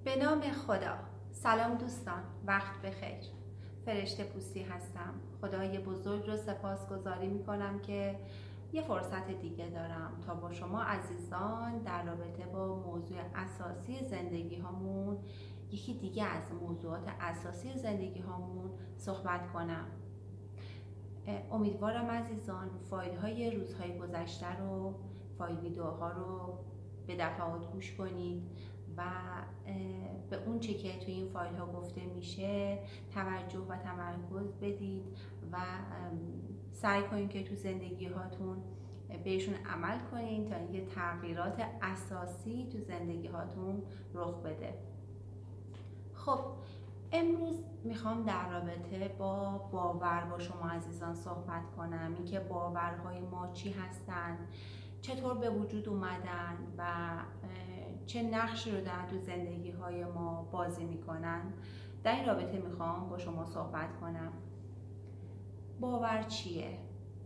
به نام خدا. سلام دوستان، وقت بخیر. فرشته پوستی هستم. خدای بزرگ رو سپاسگزاری میکنم که یه فرصت دیگه دارم تا با شما عزیزان در رابطه با موضوع اساسی زندگی هامون، یکی دیگه از موضوعات اساسی زندگی هامون صحبت کنم. امیدوارم عزیزان فایل های روزهای گذشته رو، فایل ویدیوها رو به دفعات گوش کنید و به اون چی که توی این فایل ها گفته میشه توجه و تمرکز بدید و سعی کنید که تو زندگی هاتون بهشون عمل کنید تا اینکه تغییرات اساسی تو زندگی هاتون رخ بده. خب امروز میخوام در رابطه با باور با شما عزیزان صحبت کنم. اینکه باورهای ما چی هستن، چطور به وجود اومدن و چه نقشی رو در تو زندگی های ما بازی میکنن. در این رابطه میخوام با شما صحبت کنم. باور چیه؟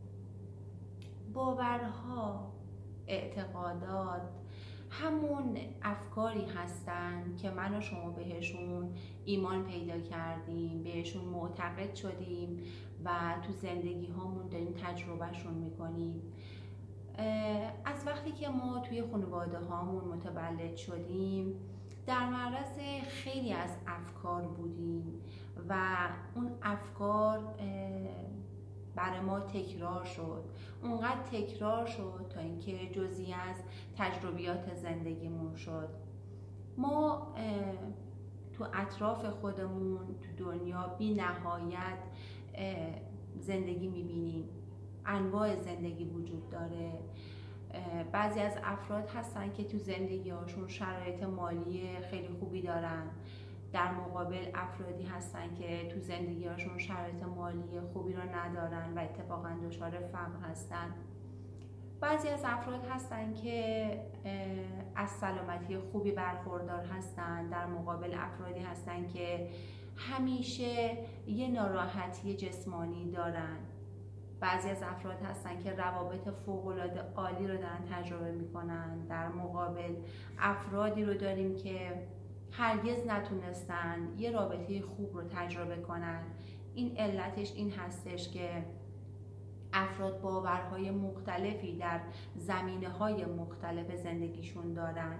باورها، اعتقادات، همون افکاری هستن که من و شما بهشون ایمان پیدا کردیم، بهشون معتقد شدیم و تو زندگی هامون داریم تجربهشون میکنیم. از وقتی که ما توی خانواده هامون متولد شدیم در معرض خیلی از افکار بودیم و اون افکار برای ما تکرار شد، اونقدر تکرار شد تا اینکه جزئی از تجربیات زندگیمون شد. ما تو اطراف خودمون تو دنیا بی نهایت زندگی میبینیم، انواع زندگی وجود داره. بعضی از افراد هستن که تو زندگی هاشون شرایط مالی خیلی خوبی دارن، در مقابل افرادی هستن که تو زندگی هاشون شرایط مالی خوبی رو ندارن و اتفاقا دچار فقر هستن. بعضی از افراد هستن که از سلامتی خوبی برخوردار هستن، در مقابل افرادی هستن که همیشه یه ناراحتی جسمانی دارن. بعضی از افراد هستن که روابط فوق‌العاده عالی رو دارن تجربه میکنن، در مقابل افرادی رو داریم که هرگز نتونستن یه رابطه خوب رو تجربه کنن. این علتش این هستش که افراد باورهای مختلفی در زمینه‌های مختلف زندگیشون دارن.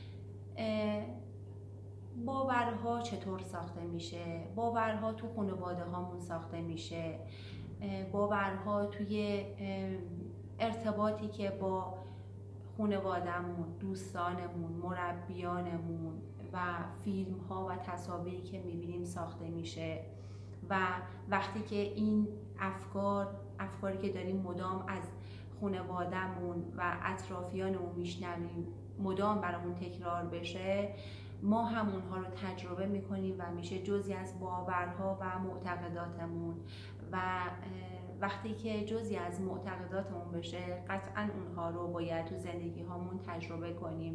باورها چطور ساخته میشه؟ باورها تو خانواده هامون ساخته میشه. باورها توی ارتباطی که با خانواده‌مون، دوستانمون، مربیانمون و فیلم ها و تصاویری که میبینیم ساخته میشه و وقتی که این افکاری که داریم مدام از خانواده‌مون و اطرافیانمون میشنویم مدام برامون تکرار بشه، ما همونها رو تجربه میکنیم و میشه جزئی از باورها و معتقداتمون و وقتی که جزئی از معتقداتمون بشه قطعا اونها رو باید تو زندگی هامون تجربه کنیم.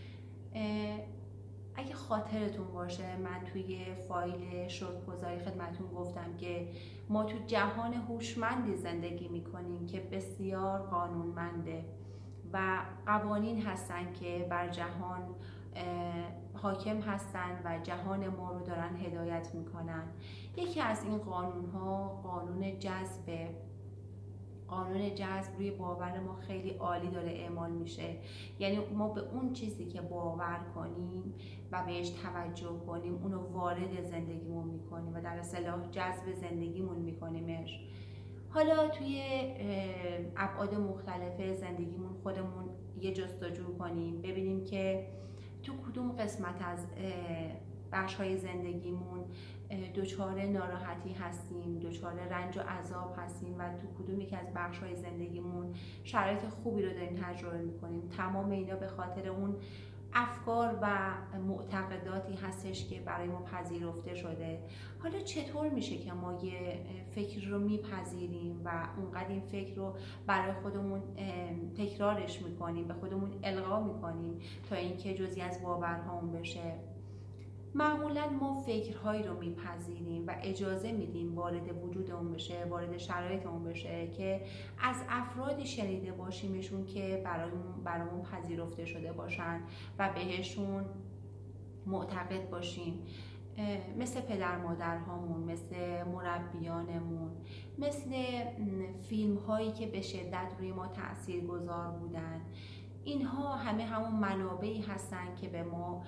اگه خاطرتون باشه من توی فایل شکرگزاری خدمتون گفتم که ما تو جهان هوشمندی زندگی میکنیم که بسیار قانونمنده و قوانین هستن که بر جهان حاکم هستن و جهان ما رو دارن هدایت میکنن. یکی از این قانون ها قانون جذبه. قانون جذب روی باور ما خیلی عالی داره اعمال میشه. یعنی ما به اون چیزی که باور کنیم و بهش توجه کنیم اونو وارد زندگیمون میکنیم و در اصطلاح جذب زندگیمون میکنیمش. حالا توی ابعاد مختلف زندگیمون خودمون یه جستجو کنیم، ببینیم که تو کدوم قسمت از بخش‌های زندگیمون دچار ناراحتی هستیم، دچار رنج و عذاب هستیم و تو کدوم یکی از بخش‌های زندگیمون شرایط خوبی رو داریم تجربه می‌کنیم. تمام اینا به خاطر اون افکار و معتقداتی هستش که برای ما پذیرفته شده. حالا چطور میشه که ما یه فکر رو میپذیریم و اونقدر این فکر رو برای خودمون تکرارش میکنیم، به خودمون القا میکنیم تا اینکه جزئی از باورهامون بشه؟ معمولا ما فکرهایی رو میپذیریم و اجازه میدیم وارد وجودمون بشه، وارد شرایطمون بشه که از افرادی شنیده باشیمشون که برامون پذیرفته شده باشن و بهشون معتقد باشیم مثل پدر مادرهامون، مثل مربیانمون، مثل فیلم هایی که به شدت روی ما تأثیر گذار بودن. اینها همه همون منابعی هستن که به ما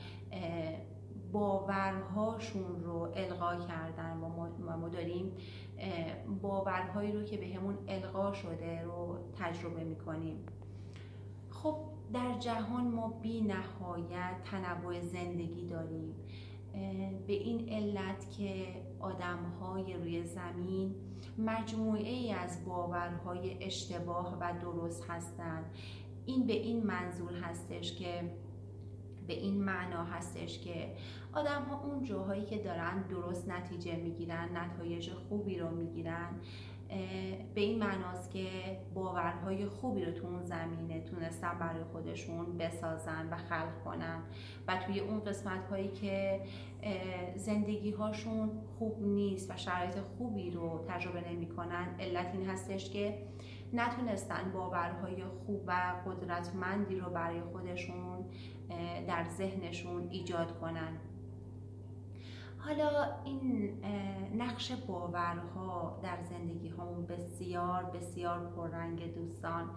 باورهاشون رو القا کردن و ما داریم باورهایی رو که به همون القا شده رو تجربه میکنیم. خب در جهان ما بی نهایت تنوع زندگی داریم، به این علت که آدم‌های روی زمین مجموعه ای از باورهای اشتباه و درست هستند. این به این منظور هستش که به این معنا هستش که آدم ها اون جاهایی که دارن درست نتیجه میگیرن، نتایج خوبی رو میگیرن، به این معناست که باورهای خوبی رو تو اون زمینه تونستن برای خودشون بسازن و خلق کنن و توی اون قسمت هایی که زندگی هاشون خوب نیست و شرایط خوبی رو تجربه نمی کنن، علت این هستش که نتونستن باورهای خوب و قدرتمندی رو برای خودشون در ذهنشون ایجاد کنن. حالا این نقش باورها در زندگی همون بسیار بسیار پررنگ دوستان.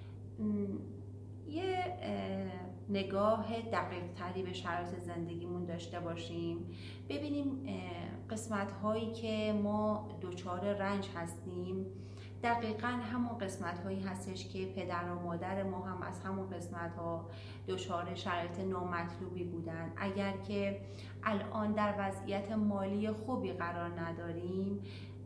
یه نگاه دقیق تری به شرایط زندگیمون داشته باشیم، ببینیم قسمت هایی که ما دچار رنج هستیم دقیقاً همون قسمت هایی هستش که پدر و مادر ما هم از همون قسمت ها دچار شرایط نامطلوبی بودن. اگر که الان در وضعیت مالی خوبی قرار نداریم،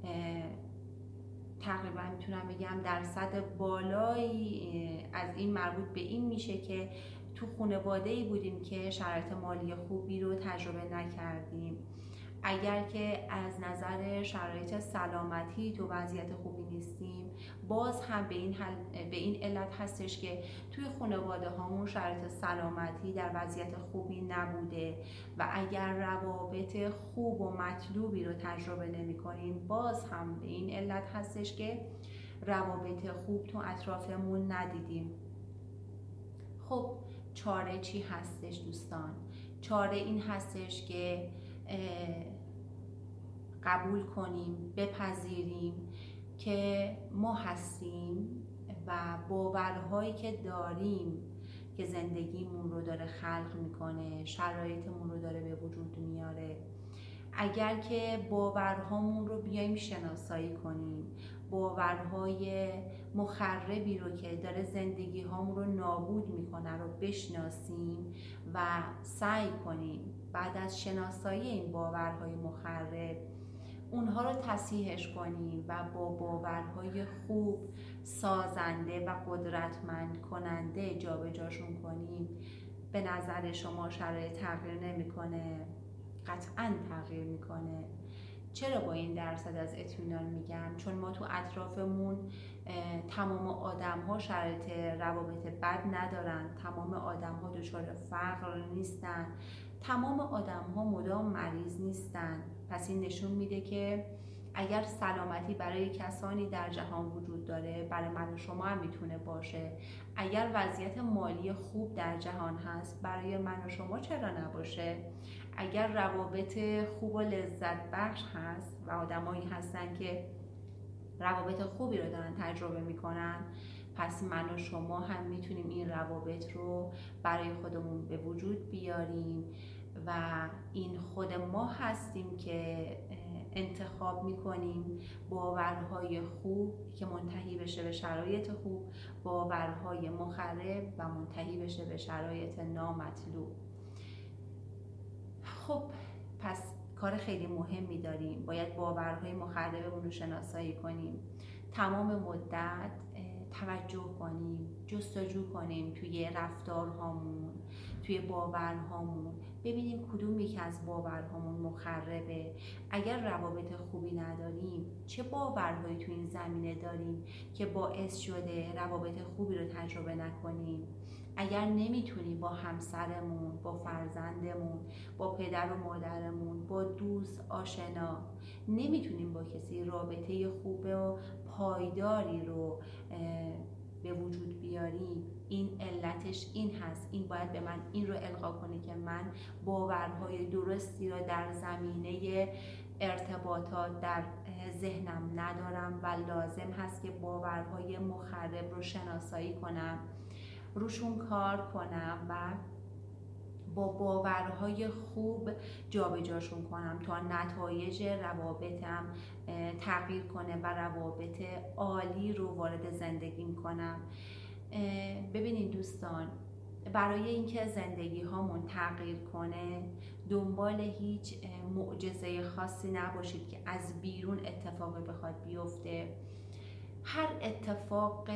تقریبا میتونم بگم درصد بالایی از این مربوط به این میشه که تو خانواده‌ای بودیم که شرایط مالی خوبی رو تجربه نکردیم. اگر که از نظر شرایط سلامتی تو وضعیت خوبی نیستیم، باز هم به این علت هستش که توی خانواده هامون شرایط سلامتی در وضعیت خوبی نبوده و اگر روابط خوب و مطلوبی رو تجربه نمی کنیم، باز هم به این علت هستش که روابط خوب تو اطرافمون ندیدیم. خب چاره چی هستش دوستان؟ چاره این هستش که قبول کنیم، بپذیریم که ما هستیم و باورهایی که داریم که زندگیمون رو داره خلق میکنه، شرایطمون رو داره به وجود میاره. اگر که باورهامون رو بیایم شناسایی کنیم، باورهای مخربی رو که داره زندگی هامون رو نابود میکنه رو بشناسیم و سعی کنیم بعد از شناسایی این باورهای مخرب اونها رو تصحیحش کنیم و با باورهای خوب، سازنده و قدرتمند کننده جابجاشون کنیم، به نظر شما شرایط تغییر نمیکنه؟ قطعاً تغییر میکنه. چرا با این درصد از اطمینان میگم؟ چون ما تو اطرافمون تمام آدم ها شرایط روابط بد ندارن، تمام آدم ها دچار فقر نیستن، تمام آدم ها مدام مریض نیستن. پس این نشون میده که اگر سلامتی برای کسانی در جهان وجود داره، برای من و شما هم میتونه باشه. اگر وضعیت مالی خوب در جهان هست، برای من و شما چرا نباشه؟ اگر روابط خوب و لذت بخش هست و آدمایی هستن که روابط خوبی رو دارن تجربه میکنن، پس من و شما هم میتونیم این روابط رو برای خودمون به وجود بیاریم و این خود ما هستیم که انتخاب میکنیم باورهای خوب که منتهی بشه به شرایط خوب، باورهای مخرب و منتهی بشه به شرایط نامطلوب. خب پس کار خیلی مهمی داریم، باید باورهای مخربمون رو شناسایی کنیم، تمام مدت توجه کنیم، جستجو کنیم توی رفتارهامون، توی باورهامون، ببینیم کدوم یکی از باورهامون مخربه. اگر روابط خوبی نداریم، چه باورهایی توی این زمینه داریم که باعث شده روابط خوبی رو تجربه نکنیم؟ اگر نمیتونیم با همسرمون، با فرزندمون، با پدر و مادرمون، با دوست، آشنا، نمیتونیم با کسی رابطه خوب و پایداری رو به وجود بیاریم، این علتش این هست، این باید به من این رو القا کنه که من باورهای درستی رو در زمینه ارتباطات در ذهنم ندارم و لازم هست که باورهای مخرب رو شناسایی کنم، روشون کار کنم و با باورهای خوب جابجاشون کنم تا نتایج روابطم تغییر کنه و روابط عالی رو وارد زندگیم کنم. ببینید دوستان، برای اینکه زندگی هامون تغییر کنه دنبال هیچ معجزه خاصی نباشید که از بیرون اتفاقی بخواد بیفته. هر اتفاق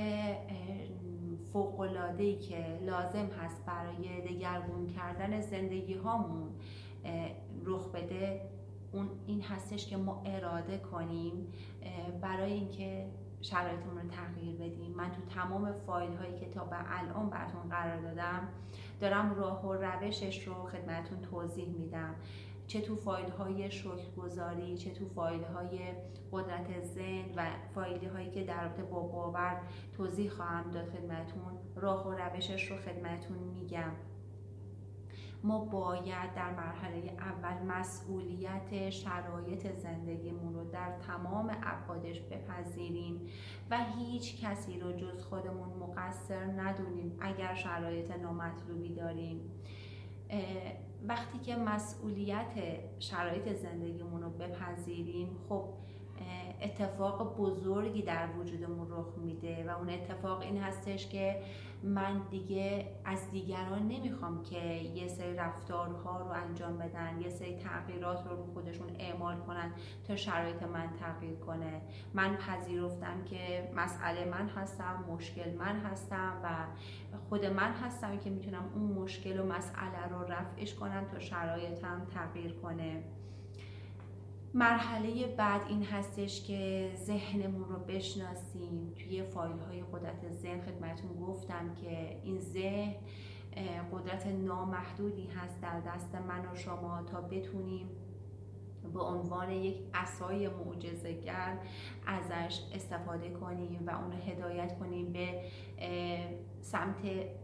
فوق‌العاده‌ای که لازم هست برای دگرگون کردن زندگی هامون رخ بده، اون این هستش که ما اراده کنیم برای اینکه شرایطمون رو تغییر بدیم. من تو تمام فایل هایی که تا به الان براتون قرار دارم راه و روشش رو خدمتتون توضیح میدم، چه تو فایل های شکرگزاری، چه تو فایل های قدرت ذهن و فایل هایی که در رابطه با باور توضیح خواهم داد خدمتتون. راه و روشش رو خدمتتون میگم. ما باید در مرحله اول مسئولیت شرایط زندگیمون رو در تمام ابعادش بپذیریم و هیچ کسی رو جز خودمون مقصر ندونیم اگر شرایط نامطلوبی داریم. وقتی که مسئولیت شرایط زندگیمون رو بپذیریم، خب اتفاق بزرگی در وجودمون رخ میده و اون اتفاق این هستش که من دیگه از دیگران نمیخوام که یه سری رفتارها رو انجام بدن، یه سری تغییرات رو خودشون اعمال کنن تا شرایط من تغییر کنه. من پذیرفتم که مسئله من هستم، مشکل من هستم و خود من هستم که میتونم اون مشکل و مسئله رو رفعش کنم تا شرایطم تغییر کنه. مرحله بعد این هستش که ذهنمون رو بشناسیم. توی فایل های قدرت ذهن خدمتتون گفتم که این ذهن قدرت نامحدودی هست در دست من و شما تا بتونیم به عنوان یک عصای معجزه‌گر ازش استفاده کنیم و اون رو هدایت کنیم به سمت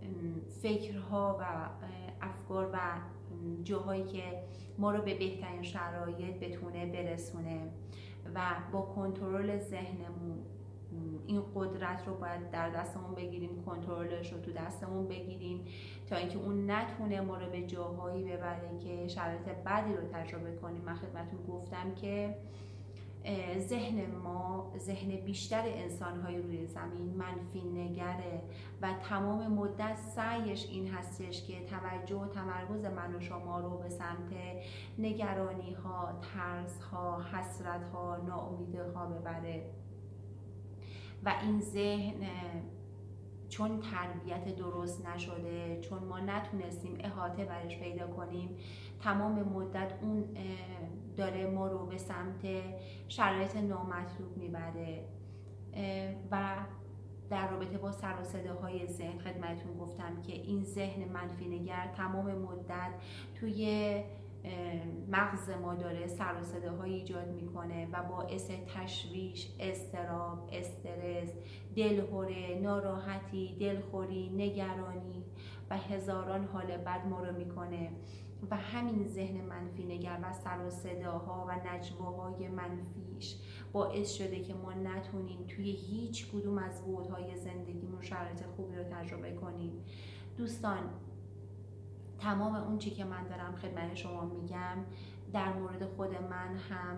فکرها و افکار و جاهایی که ما رو به بهترین شرایط بتونه برسونه و با کنترل ذهنمون این قدرت رو باید در دستمون بگیریم، کنترلش رو تو دستمون بگیریم تا اینکه اون نتونه ما رو به جاهایی ببره که شرایط بدی رو تجربه کنیم. من خدمتتون گفتم که ذهن ما، ذهن بیشتر انسان‌های روی زمین منفی نگره و تمام مدت سعیش این هستش که توجه و تمرکز من و شما رو به سمت نگرانی‌ها، ترس‌ها، حسرت‌ها، ناامیدی‌ها ببره و این ذهن چون تربیت درست نشده، چون ما نتونستیم احاطه برش پیدا کنیم، تمام مدت اون داره ما رو به سمت شرایط نامطلوب میبره و در رابطه با سر و صداهای ذهن خدمتتون گفتم که این ذهن منفی نگر تمام مدت توی مغز ما داره سر و صداهایی ایجاد میکنه و باعث تشویش، اضطراب، استرس، دلهره، ناراحتی، دلخوری، نگرانی و هزاران حال بد ما رو میکنه و همین ذهن منفی نگر و سر و صداها و نجواهای منفیش باعث شده که ما نتونیم توی هیچ کدوم از بعدهای زندگیمون شرایط خوبی رو تجربه کنیم. دوستان، تمام اون چی که من دارم خدمت شما میگم در مورد خود من هم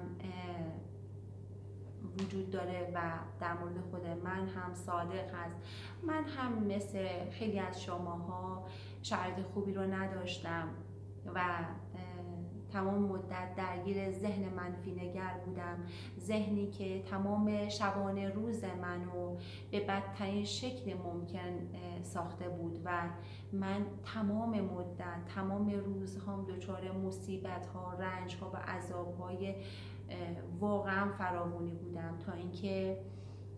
وجود داره و در مورد خود من هم صادق هست. من هم مثل خیلی از شماها شرایط خوبی رو نداشتم و تمام مدت درگیر ذهن منفی نگر بودم، ذهنی که تمام شبانه روز منو به بدترین شکل ممکن ساخته بود و من تمام مدت، تمام روزهام دچار مصیبت ها، رنج ها و عذاب های واقعا فراوانی بودم تا اینکه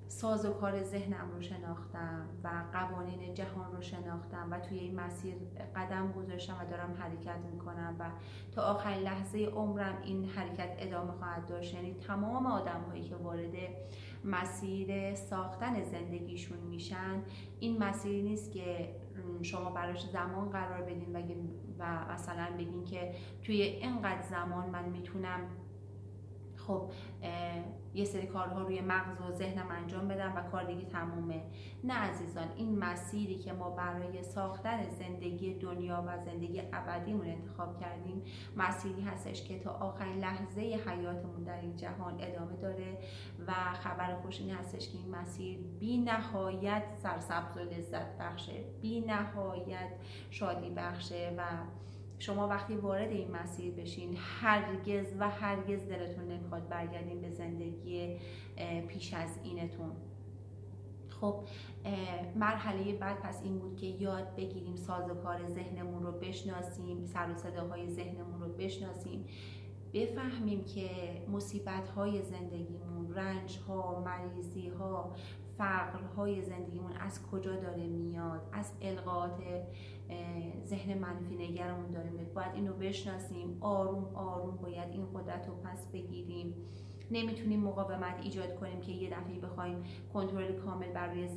سازوکار ذهنم رو شناختم و قوانین جهان رو شناختم و توی این مسیر قدم گذاشتم و دارم حرکت میکنم و تا آخرین لحظه عمرم این حرکت ادامه خواهد داشت. یعنی تمام آدم هایی که وارد مسیر ساختن زندگیشون میشن، این مسیری نیست که شما براش زمان قرار بدین و مثلا بگین که توی اینقدر زمان من میتونم خب یه سری کارها روی مغز و ذهنم انجام بدم و کار دیگه تمومه. نه عزیزان، این مسیری که ما برای ساختن زندگی دنیا و زندگی ابدیمون انتخاب کردیم مسیری هستش که تا آخرین لحظه حیاتمون در این جهان ادامه داره و خبر خوش این هستش که این مسیر بی نهایت سرسبز و لذت بخشه، بی نهایت شادی بخشه و شما وقتی وارد این مسیر بشین هرگز و هرگز دلتون نمیخواد برگردین به زندگی پیش از اینتون. خب مرحله بعد پس این بود که یاد بگیریم سازوکار ذهنمون رو بشناسیم، سر و صداهای ذهنمون رو بشناسیم، بفهمیم که مصیبت‌های زندگیمون، رنج‌ها، مریضی‌ها، فقرهای زندگیمون از کجا داره میاد، از القاءات ذهن منفی نگرمون داره میاد. باید اینو بشناسیم، آروم آروم باید این قدرت رو پس بگیریم. نمیتونیم مقاومت ایجاد کنیم که یه دفعه بخوایم کنترل کامل بر روی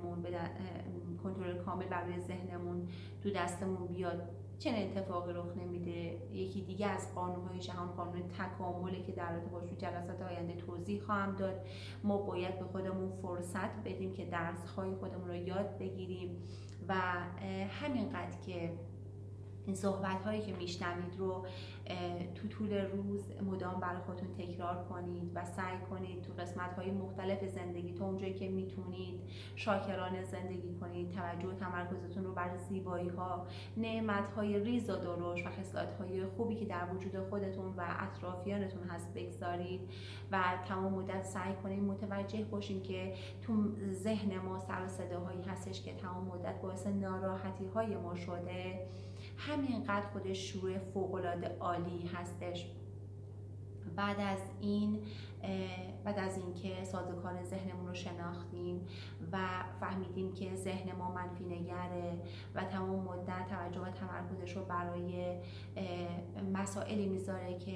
ذهنمون تو دستمون بیاد. چنین اتفاقی رخ نمیده. یکی دیگه از قانون‌های جهان قانون تکامله که در رابطه باش تو جلسات آینده توضیح خواهم داد. ما باید به خودمون فرصت بدیم که درس‌های خودمون رو یاد بگیریم و همینقدر که این صحبت هایی که میشنوید رو تو طول روز مدام برای خودتون تکرار کنید و سعی کنید تو قسمت های مختلف زندگی تو اونجایی که میتونید شاکرانه زندگی کنید، توجه و تمرکزتون رو بر زیبایی ها، نعمت های ریز و درشت و خصلت های خوبی که در وجود خودتون و اطرافیانتون هست بگذارید و تمام مدت سعی کنید متوجه باشین که تو ذهن ما سر و صداهایی هستش که تمام مدت باعث ناراحتی های ما شده. همینقدر خودش شروع فوق‌العاده عالی هستش. بعد از اینکه سازوکار ذهنمون رو شناختیم و فهمیدیم که ذهن ما منفی نگره و تمام مدت توجه و تمرکزش رو برای مسائلی میذاره که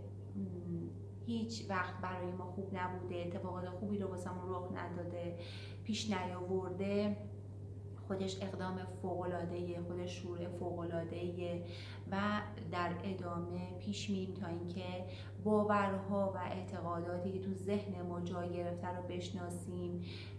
هیچ وقت برای ما خوب نبوده، اتفاقات خوبی رو واسمون رخ نداده، پیش نیاورده، خودش اقدام فوق‌العاده‌ایه، خودش شروع فوق‌العاده‌ایه و در ادامه پیش میریم تا اینکه باورها و اعتقاداتی که تو ذهن ما جای گرفته رو بشناسیم.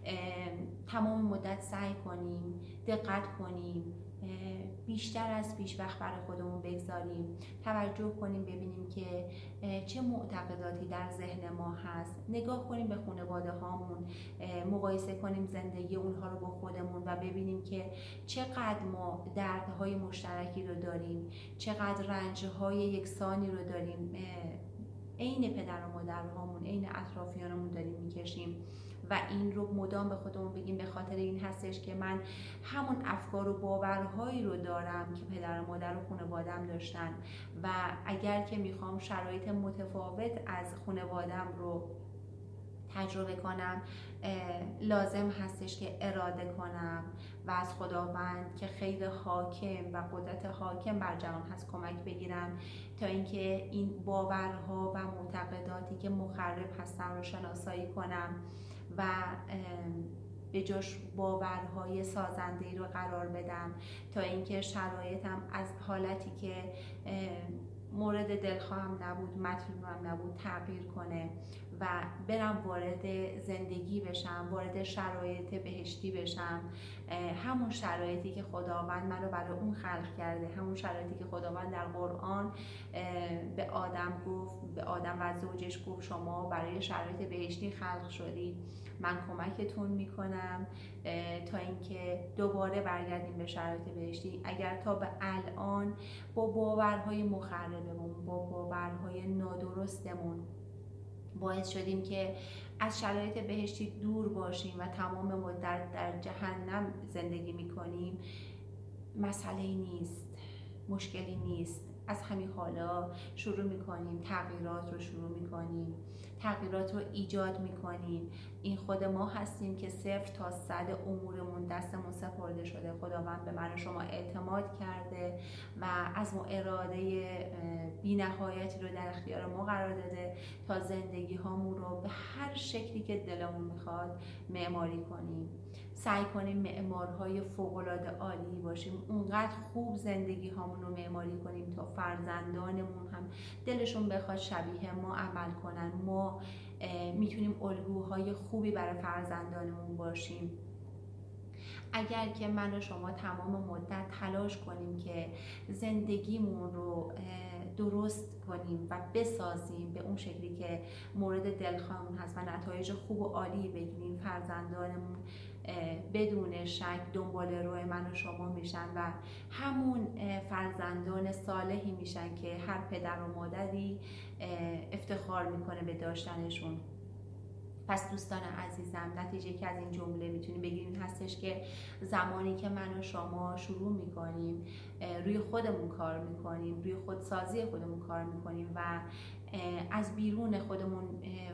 تمام مدت سعی کنیم دقت کنیم، بیشتر از پیش وقت برای خودمون بگذاریم، توجه کنیم ببینیم که چه معتقداتی در ذهن ما هست، نگاه کنیم به خانواده هامون، مقایسه کنیم زندگی اونها رو با خودمون و ببینیم که چقدر ما دردهای مشترکی رو داریم، چقدر رنجهای یکسانی رو داریم، عین پدر و مادرهامون، عین اطرافیانمون داریم میکشیم و این رو مدام به خودمون بگیم به خاطر این هستش که من همون افکار و باورهایی رو دارم که پدر و مادر و خانواده‌ام داشتن و اگر که میخوام شرایط متفاوت از خانواده‌ام رو تجربه کنم لازم هستش که اراده کنم و از خداوند که خیر حاکم و قدرت حاکم بر جهان هست کمک بگیرم تا اینکه این باورها و معتقداتی که مخرب هستن رو شناسایی کنم و به جاش باورهای سازنده‌ای رو قرار بدم تا اینکه شرایطم از حالتی که مورد دلخواهم نبود، مطلوبم نبود تغییر کنه و برم وارد زندگی بشم، وارد شرایط بهشتی بشم، همون شرایطی که خداوند منو برای اون خلق کرده، همون شرایطی که خداوند در قرآن به آدم و زوجش گفت شما برای شرایط بهشتی خلق شدید، من کمکتون میکنم تا اینکه دوباره برگردیم به شرایط بهشتی. اگر تا به الان با باورهای مخربمون، با باورهای نادرستمون باعث شدیم که از شرایط بهشتی دور باشیم و تمام مدت در جهنم زندگی میکنیم، مسئله نیست، مشکلی نیست. از همین حالا شروع میکنیم تغییرات رو شروع میکنیم، تغییرات رو ایجاد میکنیم. این خود ما هستیم که 0 تا 100 امورمون دستمون سپرده شده. خداوند به من و شما اعتماد کرده و از ما اراده بی نهایتی رو در اختیار ما قرار داده تا زندگی هامون رو به هر شکلی که دلمون میخواد معماری کنیم. سعی کنیم معمارهای فوق‌العاده عالی باشیم، اونقدر خوب زندگی هامون رو معماری کنیم تا فرزندانمون هم دلشون بخواد شبیه ما عمل کنن. ما میتونیم الگوهای خوبی برای فرزندانمون باشیم. اگر که من و شما تمام مدت تلاش کنیم که زندگیمون رو درست کنیم و بسازیم به اون شکلی که مورد دلخواهمون هست و نتایج خوب و عالی بگیریم، فرزندانمون بدون شک دنبال روی من و شما میشن و همون فرزندان صالحی میشن که هر پدر و مادری افتخار میکنه به داشتنشون. پس دوستان عزیزم، نتیجه که از این جمله میتونیم بگیریم این هستش که زمانی که من و شما شروع میکنیم روی خودمون کار میکنیم، روی خودسازی خودمون کار میکنیم و از بیرون خودمون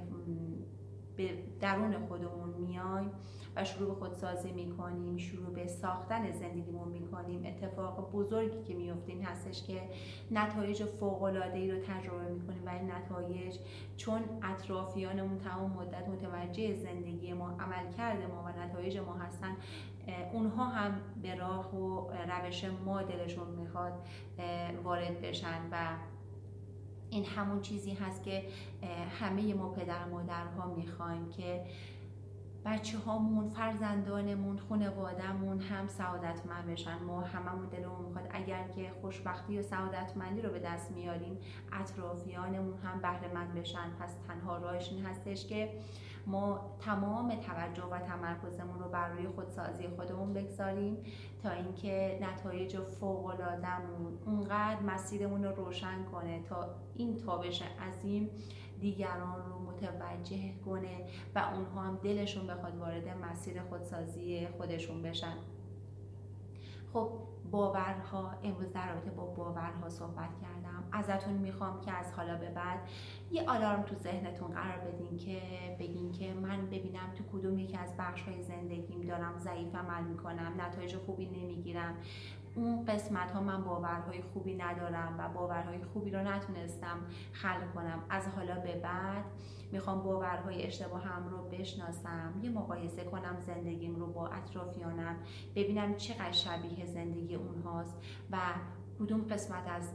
به درون خودمون میایم و شروع به خودسازی میکنیم، شروع به ساختن زندگیمون میکنیم، اتفاق بزرگی که میفته این هستش که نتایج فوق‌العاده‌ای رو تجربه میکنیم و این نتایج چون اطرافیانمون تمام مدت متوجه زندگی ما، عملکرد ما و نتایج ما هستن، اونها هم به راه و روش ما دلشون میخواد وارد بشن و این همون چیزی هست که همه ما پدر و مادرها میخوایم که بچه هامون، فرزندانمون، خانواده‌مون هم سعادتمند بشن. ما هممون دلمون میخواد اگر که خوشبختی و سعادتمندی رو به دست میاریم اطرافیانمون هم بهره مند بشن. پس تنها راهش این هستش که ما تمام توجه و تمرکزمون رو بر روی خودسازی خودمون بگذاریم تا اینکه نتایج فوق‌العاده‌مون اونقدر مسیرمون رو روشن کنه تا این تابش عظیم دیگران رو متوجه کنه و اونها هم دلشون بخواد وارد مسیر خودسازی خودشون بشن. خب باورها، امروز در رابطه با باورها صحبت کردم. ازتون میخوام که از حالا به بعد یه آلارم تو ذهنتون قرار بدین که بگین که من ببینم تو کدوم یکی از بخش‌های زندگیم دارم ضعیف عمل میکنم، نتایج خوبی نمیگیرم، اون قسمت ها من باورهای خوبی ندارم و باورهای خوبی رو نتونستم خلق کنم. از حالا به بعد میخوام باورهای اشتباهم رو بشناسم، یه مقایسه کنم زندگیم رو با اطرافیانم، ببینم چقدر شبیه زندگی اونهاست و کدوم قسمت از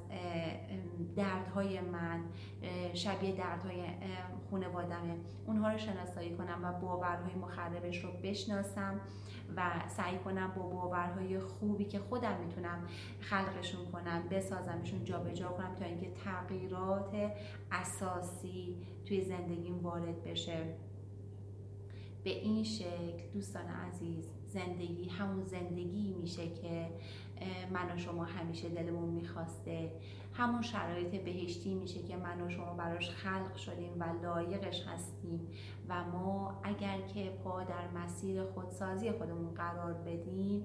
دردهای من شبیه دردهای خانواده‌مه، اونها رو شناسایی کنم و باورهای مخربش رو بشناسم و سعی کنم با باورهای خوبی که خودم میتونم خلقشون کنم بسازمشون، جابجا کنم تا اینکه تغییرات اساسی توی زندگیم وارد بشه. به این شکل دوستان عزیز زندگی همون زندگی میشه که من و شما همیشه دلمون میخواسته، همون شرایط بهشتی میشه که من و شما براش خلق شدیم و لایقش هستیم و ما اگر که پا در مسیر خودسازی خودمون قرار بدیم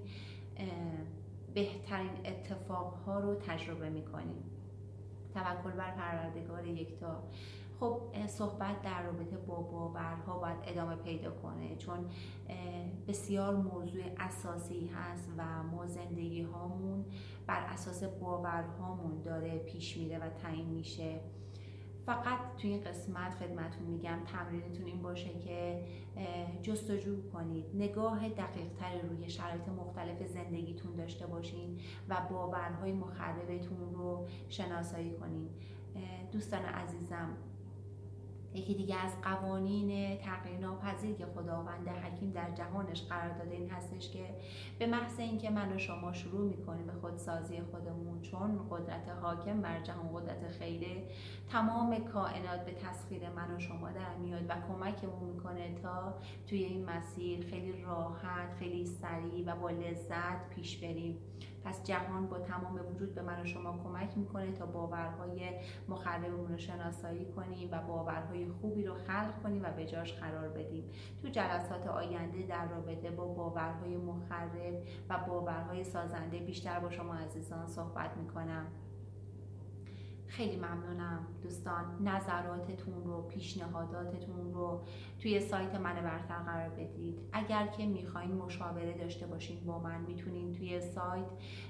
بهترین اتفاقها رو تجربه میکنیم. توکل بر پروردگار یکتا. خب صحبت در رابطه با باورها باید ادامه پیدا کنه چون بسیار موضوع اساسی هست و ما زندگی هامون بر اساس باورهامون داره پیش میره و تعیین میشه. فقط توی این قسمت خدمتون میگم تمرینتون این باشه که جستجو کنید، نگاه دقیق تری روی شرایط مختلف زندگیتون داشته باشین و باورهای مخربتون رو شناسایی کنین. دوستان عزیزم، یکی دیگه از قوانین تغییر ناپذیر که خداوند حکیم در جهانش قرار داده این هستش که به محض اینکه من و شما شروع میکنیم به خودسازی خودمون، چون قدرت حاکم بر جهان قدرت خیره، تمام کائنات به تسخیر من و شما در میاد و کمکمون میکنه تا توی این مسیر خیلی راحت، خیلی سریع و با لذت پیش بریم. پس جهان با تمام وجود به من و شما کمک میکنه تا باورهای مخربمون رو شناسایی کنیم و باورهای خوبی رو خلق کنیم و به جاش قرار بدیم. تو جلسات آینده در رابطه با باورهای مخرب و باورهای سازنده بیشتر با شما عزیزان صحبت میکنم. خیلی ممنونم دوستان. نظراتتون رو، پیشنهاداتتون رو توی سایت من برتر قرار بدید. اگر که میخواین مشاوره داشته باشین با من، میتونین توی سایت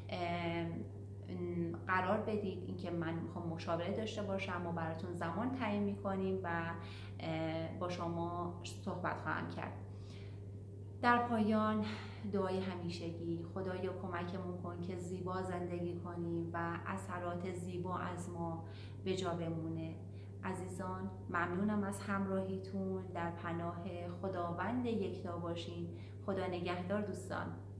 قرار بدید اینکه من میخوام مشاوره داشته باشم و براتون زمان تعیین میکنیم و با شما صحبت خواهم کرد. در پایان دعای همیشگی: خدایا کمکمون کن که زیبا زندگی کنیم و اثرات زیبا از ما به جا بمونه. عزیزان، ممنونم از همراهیتون. در پناه خداوند یکتا باشین. خدا نگهدار دوستان.